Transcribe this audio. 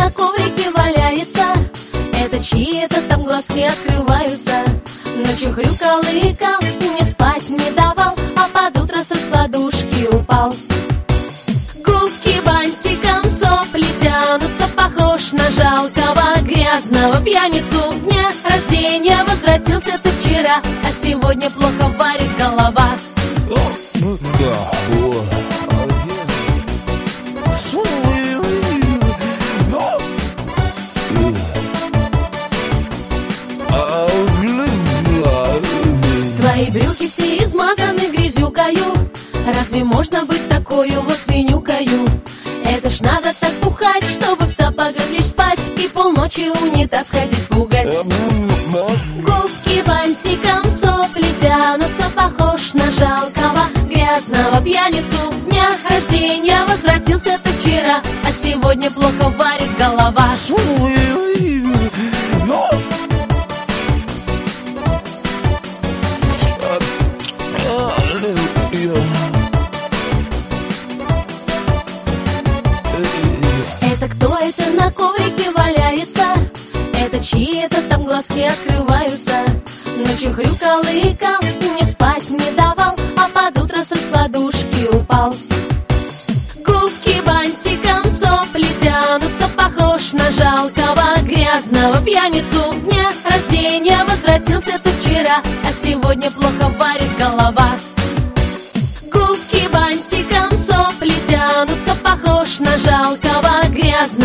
на коврике валяется, это чьи-то там глазки открываются. Ночью хрюкал и икал, не спать не давал, а под утро со складушки упал. Губки бантиком, сопли тянутся, похож на жалкого грязного пьяницу. С дня рождения возвратился ты вчера, а сегодня плохо варит голова. Твои брюки все измазаны грязюкою, разве можно быть такою вот свинюкою? Это ж надо так бухать, чтобы в сапогах лишь спать и полночи унитаз ходить пугать. Губки бантиком, сопли тянутся, похож на жалкого грязного пьяницу. С дня рождения возвратился ты вчера, а сегодня плохо варит голова. Это кто это на коврике валяется? Это чьи-то там глазки открываются. Ночью хрюкал и икал, не спать не давал, а под утро со складушки упал. Губки бантиком, сопли тянутся, похож на жалкого грязного пьяницу. С дня рождения возвратился ты вчера, а сегодня плохо варит голова. Губки бантиком, сопли тянутся, похож на жалкого грязного